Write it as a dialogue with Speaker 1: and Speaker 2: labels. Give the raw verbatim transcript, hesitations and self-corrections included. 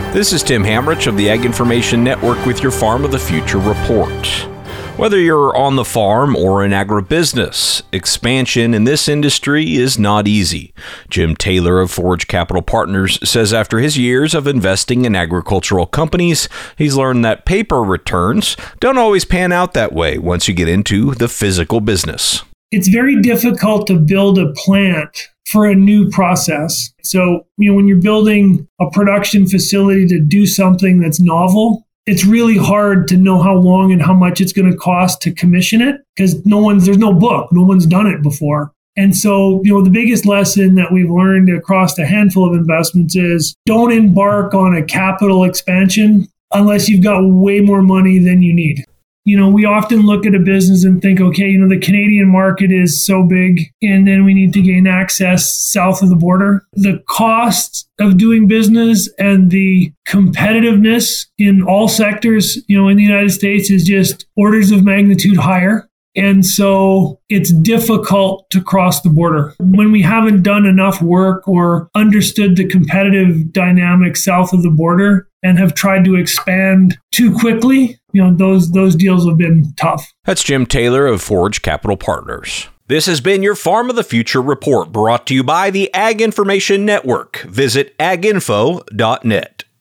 Speaker 1: This is Tim Hamrich of the Ag Information Network with your Farm of the Future report. Whether you're on the farm or in agribusiness, expansion in this industry is not easy. Jim Taylor of Forage Capital Partners says after his years of investing in agricultural companies, he's learned that paper returns don't always pan out that way once you get into the physical business.
Speaker 2: It's very difficult to build a plant for a new process. So, you know, when you're building a production facility to do something that's novel, it's really hard to know how long and how much it's going to cost to commission it because no one's, there's no book, no one's done it before. And so, you know, the biggest lesson that we've learned across a handful of investments is don't embark on a capital expansion unless you've got way more money than you need. You know, we often look at a business and think, okay, you know, the Canadian market is so big, and then we need to gain access south of the border. The cost of doing business and the competitiveness in all sectors, you know, in the United States is just orders of magnitude higher. And so it's difficult to cross the border. When we haven't done enough work or understood the competitive dynamics south of the border and have tried to expand too quickly, you know, those those deals have been tough.
Speaker 1: That's Jim Taylor of Forage Capital Partners. This has been your Farm of the Future report brought to you by the Ag Information Network. Visit ag info dot net.